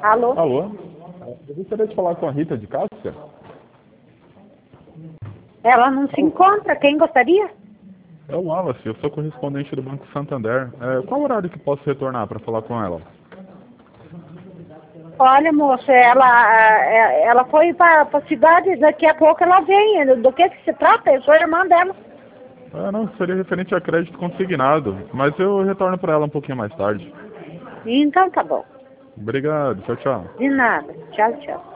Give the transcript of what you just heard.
Alô? Alô? Eu gostaria de falar com a Rita de Cássia. Ela não se encontra. Quem gostaria? É o Wallace, eu sou correspondente do Banco Santander. Qual horário que posso retornar para falar com ela? Olha, moça, ela foi para a cidade, daqui a pouco ela vem. Do que se trata? Eu sou irmã dela. Não, seria referente a crédito consignado, mas eu retorno para ela um pouquinho mais tarde. Então tá bom. Obrigado, tchau, tchau. De nada. Tchau, tchau.